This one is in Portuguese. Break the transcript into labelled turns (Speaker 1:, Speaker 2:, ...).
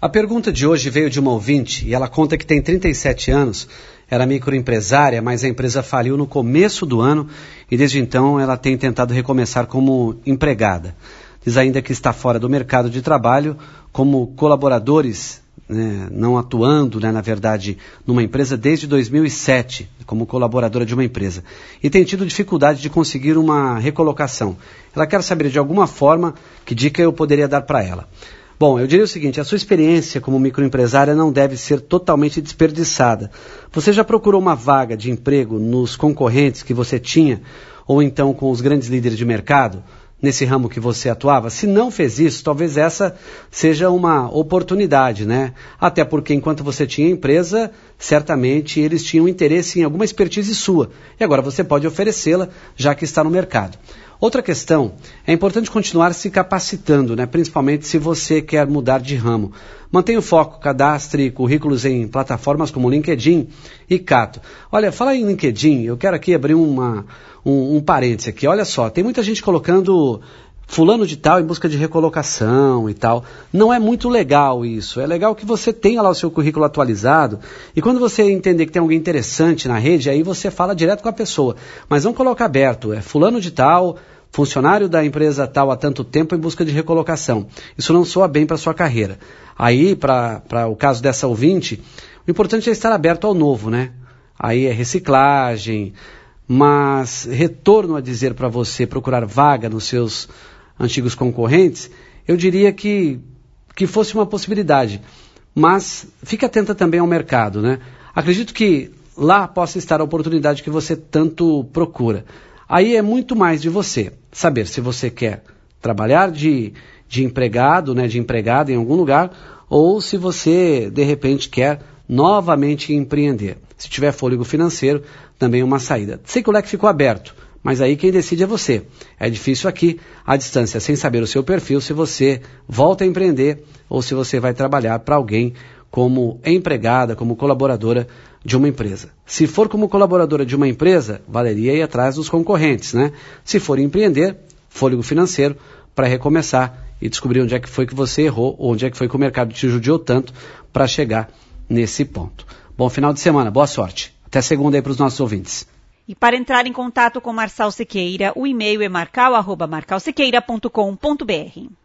Speaker 1: A pergunta de hoje veio de uma ouvinte e ela conta que tem 37 anos, era microempresária, mas a empresa faliu no começo do ano e desde então ela tem tentado recomeçar como empregada. Diz ainda que está fora do mercado de trabalho como colaboradores, não atuando, na verdade, numa empresa desde 2007, como colaboradora de uma empresa. E tem tido dificuldade de conseguir uma recolocação. Ela quer saber de alguma forma que dica eu poderia dar para ela. Bom, eu diria o seguinte, a sua experiência como microempresária não deve ser totalmente desperdiçada. Você já procurou uma vaga de emprego nos concorrentes que você tinha, ou então com os grandes líderes de mercado, nesse ramo que você atuava? Se não fez isso, talvez essa seja uma oportunidade, né? Até porque enquanto você tinha empresa, certamente eles tinham interesse em alguma expertise sua. E agora você pode oferecê-la, já que está no mercado. Outra questão, é importante continuar se capacitando, né? Principalmente se você quer mudar de ramo. Mantenha o foco, cadastre currículos em plataformas como LinkedIn e Cato. Olha, fala em LinkedIn, eu quero aqui abrir um parêntese aqui. Olha só, tem muita gente colocando fulano de tal em busca de recolocação e tal. Não é muito legal isso. É legal que você tenha lá o seu currículo atualizado e quando você entender que tem alguém interessante na rede, aí você fala direto com a pessoa. Mas não coloca aberto, é fulano de tal, funcionário da empresa tal há tanto tempo em busca de recolocação. Isso não soa bem para a sua carreira. Aí, para o caso dessa ouvinte, o importante é estar aberto ao novo, né? Aí é reciclagem, mas retorno a dizer para você procurar vaga nos seus antigos concorrentes, eu diria que fosse uma possibilidade. Mas fique atenta também ao mercado, né? Acredito que lá possa estar a oportunidade que você tanto procura. Aí é muito mais de você saber se você quer trabalhar de empregado, né, de empregada em algum lugar, ou se você, de repente, quer novamente empreender. Se tiver fôlego financeiro, também é uma saída. Sei que o leque ficou aberto, mas aí quem decide é você. É difícil aqui, à distância, sem saber o seu perfil, se você volta a empreender ou se você vai trabalhar para alguém como empregada, como colaboradora de uma empresa. Se for como colaboradora de uma empresa, valeria ir atrás dos concorrentes, né? Se for empreender, fôlego financeiro para recomeçar e descobrir onde é que foi que você errou, ou onde é que foi que o mercado te judiou tanto para chegar nesse ponto. Bom final de semana, boa sorte. Até segunda aí para os nossos ouvintes.
Speaker 2: E para entrar em contato com Marçal Siqueira, o e-mail é marcal@marcalsiqueira.com.br.